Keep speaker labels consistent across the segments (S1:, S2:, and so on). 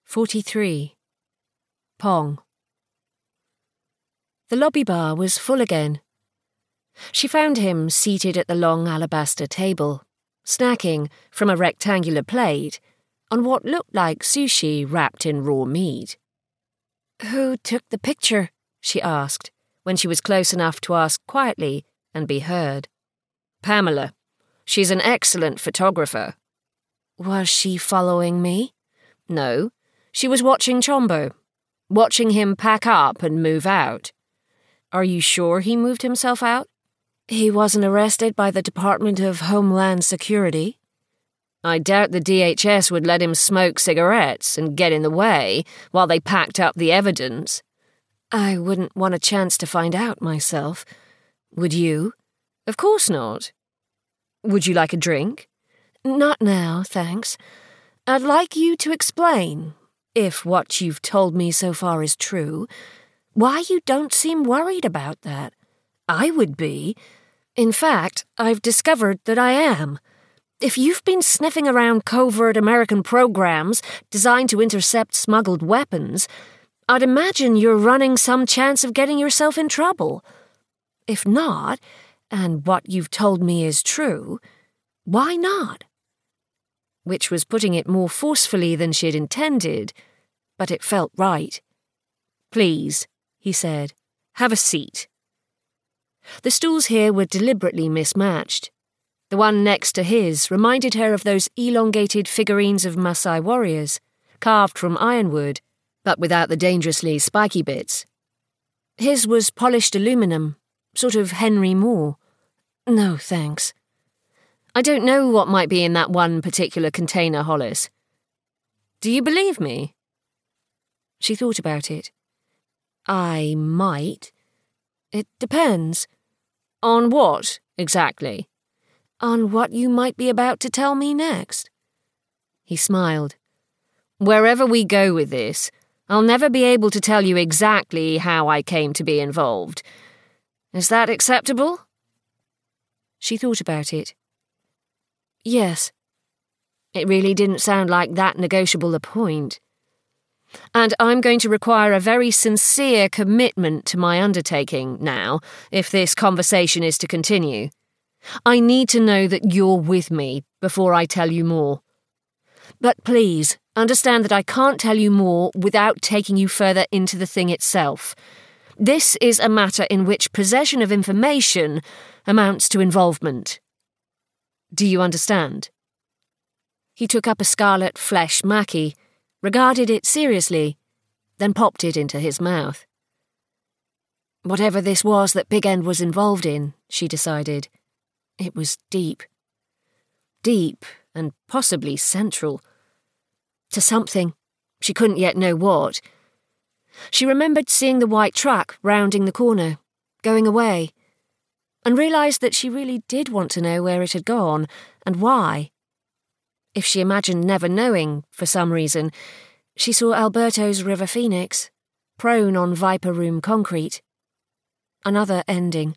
S1: 43. Pong. The lobby bar was full again. She found him seated at the long alabaster table, snacking from a rectangular plate on what looked like sushi wrapped in raw meat. "Who took the picture?" she asked, when she was close enough to ask quietly and be heard.
S2: "Pamela. She's an excellent photographer."
S1: "Was she following me?"
S2: "No. She was watching Chombo, watching him pack up and move out." "Are you sure he moved himself out?"
S1: "He wasn't arrested by the Department of Homeland Security?"
S2: "I doubt the DHS would let him smoke cigarettes and get in the way while they packed up the evidence."
S1: "I wouldn't want a chance to find out myself. Would you?"
S2: "Of course not. Would you like a drink?"
S1: "Not now, thanks. I'd like you to explain, if what you've told me so far is true, why you don't seem worried about that. I would be. In fact, I've discovered that I am. If you've been sniffing around covert American programs designed to intercept smuggled weapons, I'd imagine you're running some chance of getting yourself in trouble. If not, and what you've told me is true, why not?" Which was putting it more forcefully than she'd intended, but it felt right.
S2: "Please," he said, "have a seat." The stools here were deliberately mismatched. The one next to his reminded her of those elongated figurines of Maasai warriors, carved from ironwood, but without the dangerously spiky bits. His was polished aluminum, sort of Henry Moore.
S1: "No, thanks."
S2: "I don't know what might be in that one particular container, Hollis. Do you believe me?"
S1: She thought about it. "I might. It depends."
S2: "On what, exactly?"
S1: "On what you might be about to tell me next."
S2: He smiled. "Wherever we go with this, I'll never be able to tell you exactly how I came to be involved. Is that acceptable?"
S1: She thought about it. "Yes."
S2: It really didn't sound like that negotiable a point. "And I'm going to require a very sincere commitment to my undertaking now, if this conversation is to continue. I need to know that you're with me before I tell you more. But please, understand that I can't tell you more without taking you further into the thing itself. This is a matter in which possession of information amounts to involvement. Do you understand?" He took up a scarlet flesh maki, regarded it seriously, then popped it into his mouth. Whatever this was that Big End was involved in, she decided, it was deep. Deep and possibly central. To something, she couldn't yet know what. She remembered seeing the white truck rounding the corner, going away, and realised that she really did want to know where it had gone and why. If she imagined never knowing, for some reason, she saw Alberto's River Phoenix, prone on Viper Room concrete. Another ending.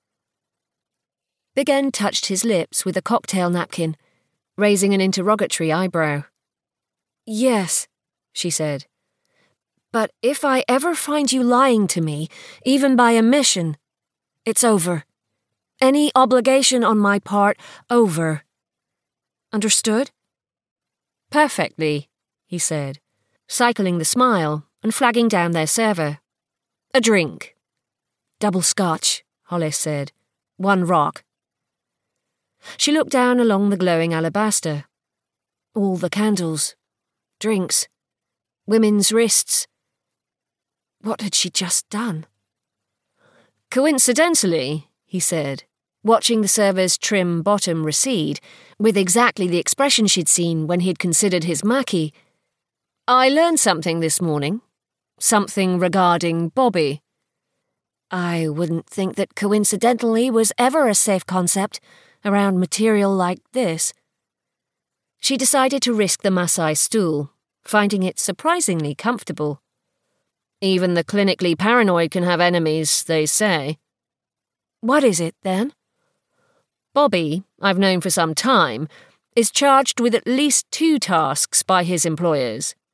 S2: Big End touched his lips with a cocktail napkin, raising an interrogatory eyebrow. "Yes," she said. "But if I ever find you lying to me, even by omission, it's over. Any obligation on my part, over. Understood?" "Perfectly," he said, cycling the smile and flagging down their server. "A drink." "Double scotch," Hollis said. "1 rock." She looked down along the glowing alabaster. All the candles. Drinks. Women's wrists. What had she just done? "Coincidentally," he said, watching the server's trim bottom recede, with exactly the expression she'd seen when he'd considered his maki, "I learned something this morning. Something regarding Bobby." "I wouldn't think that coincidentally was ever a safe concept around material like this." She decided to risk the Maasai stool, finding it surprisingly comfortable. "Even the clinically paranoid can have enemies, they say." "What is it, then?" "Bobby, I've known for some time, is charged with at least 2 tasks by his employers.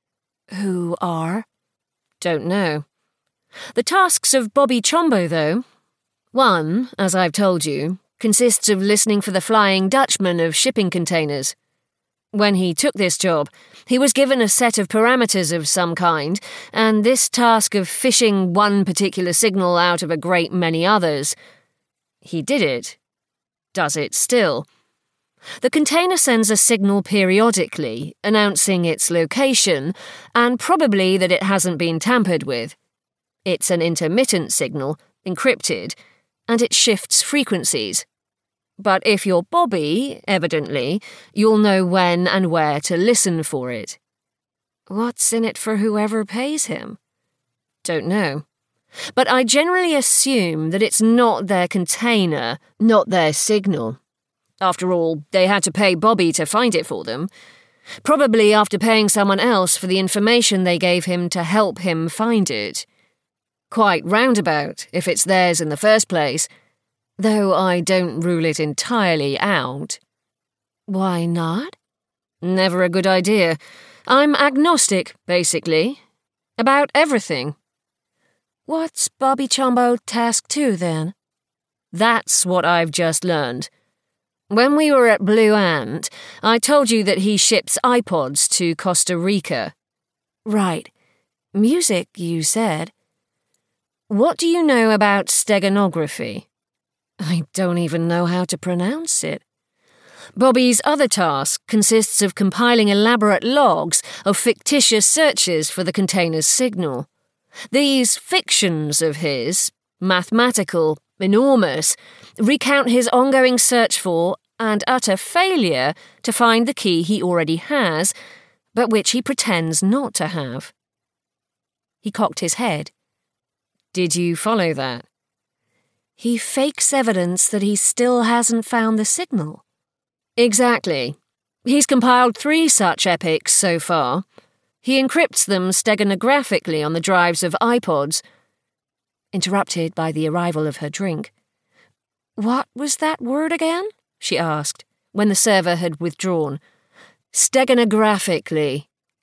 S1: Who are?
S2: Don't know. The tasks of Bobby Chombo, though. One, as I've told you, consists of listening for the Flying Dutchman of shipping containers. When he took this job, he was given a set of parameters of some kind, and this task of fishing one particular signal out of a great many others. He did it. Does it still. The container sends a signal periodically, announcing its location, and probably that it hasn't been tampered with. It's an intermittent signal, encrypted, and it shifts frequencies. But if you're Bobby, evidently, you'll know when and where to listen for it.
S1: What's in it for whoever pays him?
S2: Don't know. But I generally assume that it's not their container, not their signal. After all, they had to pay Bobby to find it for them. Probably after paying someone else for the information they gave him to help him find it. Quite roundabout, if it's theirs in the first place, though I don't rule it entirely out.
S1: Why not?
S2: Never a good idea. I'm agnostic, basically. About everything.
S1: What's Bobby Chombo Task 2, then?
S2: That's what I've just learned. When we were at Blue Ant, I told you that he ships iPods to Costa Rica.
S1: Right. Music, you said.
S2: What do you know about steganography? I don't even know how to pronounce it. Bobby's other task consists of compiling elaborate logs of fictitious searches for the container's signal. These fictions of his, mathematical, enormous, recount his ongoing search for and utter failure to find the key he already has, but which he pretends not to have. He cocked his head. Did you follow that?
S1: He fakes evidence that he still hasn't found the signal.
S2: Exactly. He's compiled 3 such epics so far. He encrypts them steganographically on the drives of iPods.
S1: Interrupted by the arrival of her drink. What was that word again? She asked, when the server had withdrawn.
S2: Steganographically.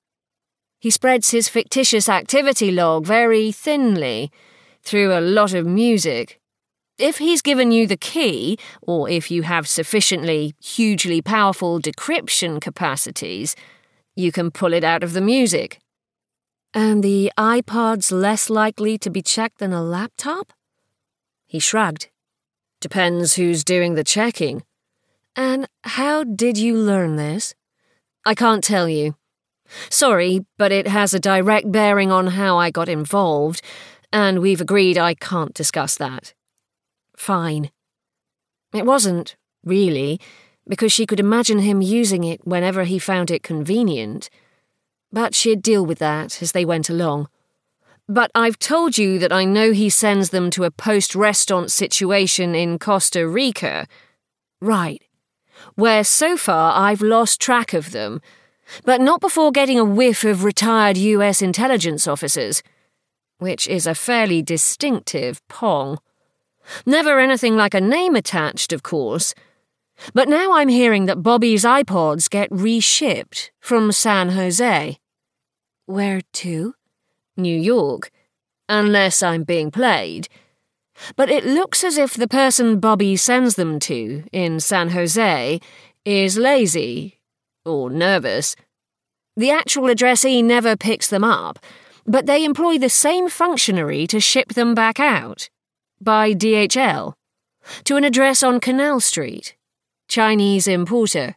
S2: He spreads his fictitious activity log very thinly, through a lot of music. If he's given you the key, or if you have sufficiently hugely powerful decryption capacities, you can pull it out of the music.
S1: And the iPod's less likely to be checked than a laptop?
S2: He shrugged. Depends who's doing the checking.
S1: And how did you learn this?
S2: I can't tell you. Sorry, but it has a direct bearing on how I got involved, and we've agreed I can't discuss that.
S1: Fine.
S2: It wasn't, really, because she could imagine him using it whenever he found it convenient. But she'd deal with that as they went along. But I've told you that I know he sends them to a post-restaurant situation in Costa Rica.
S1: Right.
S2: Where so far I've lost track of them, but not before getting a whiff of retired US intelligence officers, which is a fairly distinctive pong. Never anything like a name attached, of course. But now I'm hearing that Bobby's iPods get reshipped from San Jose.
S1: Where to?
S2: New York. Unless I'm being played. But it looks as if the person Bobby sends them to, in San Jose, is lazy. Or nervous. The actual addressee never picks them up, but they employ the same functionary to ship them back out. By DHL. To an address on Canal Street. Chinese importer.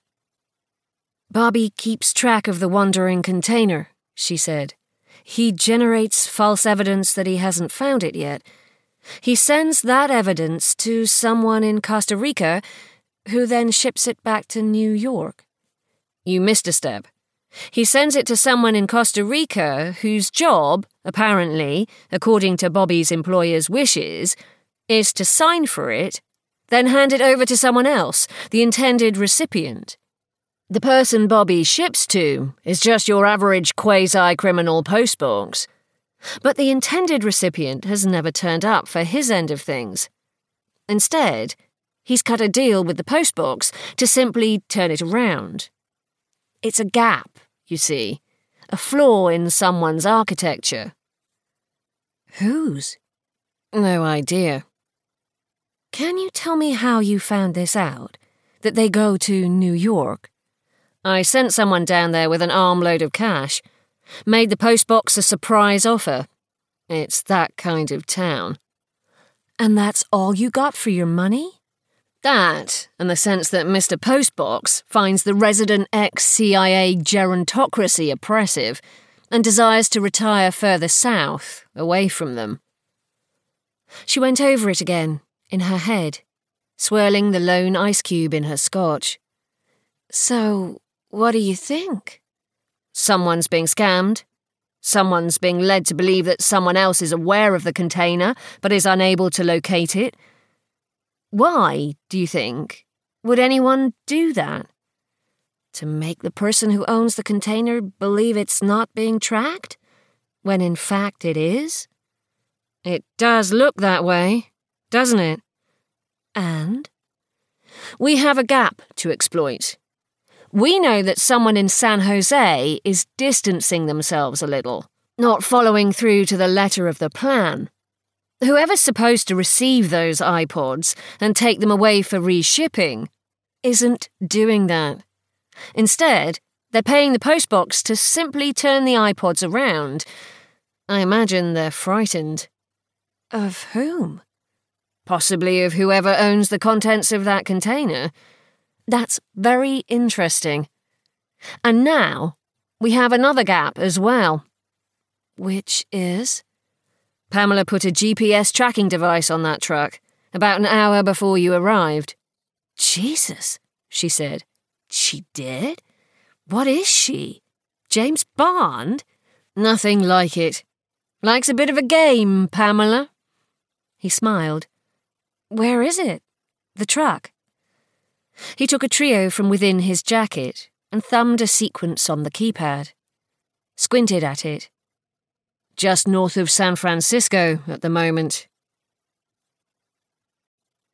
S1: Bobby keeps track of the wandering container, she said. He generates false evidence that he hasn't found it yet. He sends that evidence to someone in Costa Rica, who then ships it back to New York.
S2: You missed a step. He sends it to someone in Costa Rica whose job, apparently, according to Bobby's employer's wishes, is to sign for it, then hand it over to someone else, the intended recipient. The person Bobby ships to is just your average quasi-criminal postbox. But the intended recipient has never turned up for his end of things. Instead, he's cut a deal with the postbox to simply turn it around. It's a gap, you see. a flaw in someone's architecture.
S1: Whose?
S2: No idea.
S1: Can you tell me how you found this out? That they go to New York?
S2: I sent someone down there with an armload of cash. Made the postbox a surprise offer. It's that kind of town.
S1: And that's all you got for your money?
S2: That, and the sense that Mr. Postbox finds the resident ex-CIA gerontocracy oppressive and desires to retire further south, away from them.
S1: She went over it again, in her head, swirling the lone ice cube in her scotch. So, what do you think?
S2: Someone's being scammed. Someone's being led to believe that someone else is aware of the container but is unable to locate it. Why, do you think, would anyone do that?
S1: To make the person who owns the container believe it's not being tracked, when in fact it is?
S2: It does look that way, doesn't it?
S1: And?
S2: We have a gap to exploit. We know that someone in San Jose is distancing themselves a little, not following through to the letter of the plan. Whoever's supposed to receive those iPods and take them away for reshipping isn't doing that. Instead, they're paying the postbox to simply turn the iPods around. I imagine they're frightened.
S1: Of whom?
S2: Possibly of whoever owns the contents of that container. That's very interesting. And now, we have another gap as well.
S1: Which is?
S2: Pamela put a GPS tracking device on that truck, about an hour before you arrived.
S1: Jesus, she said. She did? What is she? James Bond?
S2: Nothing like it. Likes a bit of a game, Pamela.
S1: He smiled. Where is it? The truck? He took a trio from within his jacket and thumbed a sequence on the keypad. Squinted at it.
S2: Just north of San Francisco at the moment.